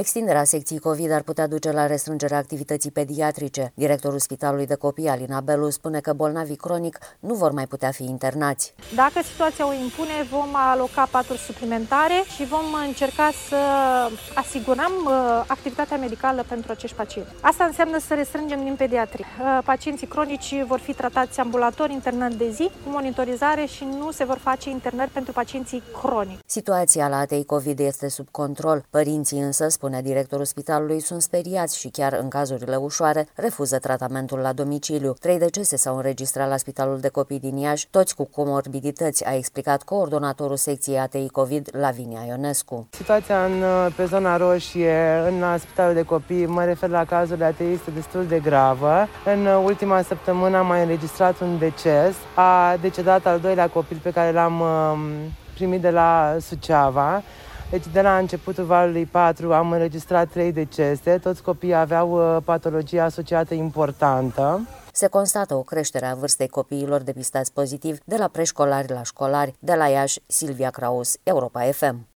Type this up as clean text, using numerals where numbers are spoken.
Extinderea secției COVID ar putea duce la restrângerea activității pediatrice. Directorul Spitalului de Copii, Alina Belu, spune că bolnavii cronic nu vor mai putea fi internați. Dacă situația o impune, vom aloca paturi suplimentare și vom încerca să asigurăm activitatea medicală pentru acești pacienți. Asta înseamnă să restrângem din pediatrie. Pacienții cronici vor fi tratați ambulator, internări de zi, cu monitorizare și nu se vor face internări pentru pacienții cronici. Situația la ATI COVID este sub control. Părinții însă, spune directorul spitalului, sunt speriați și chiar în cazurile ușoare refuză tratamentul la domiciliu. 3 decese s-au înregistrat la Spitalul de Copii din Iași, toți cu comorbidități, a explicat coordonatorul secției ATI COVID, Lavinia Ionescu. Situația pe zona roșie, în Spitalul de Copii, mă refer la cazurile ATI, este destul de gravă. În ultima săptămână am mai înregistrat un deces. A decedat al doilea copil pe care l-am primit de la Suceava. Deci de la începutul valului 4 am înregistrat 3 decese, toți copiii aveau patologie asociată importantă. Se constată o creștere a vârstei copiilor depistați pozitiv de la preșcolari la școlari. De la Iași, Silvia Kraus, Europa FM.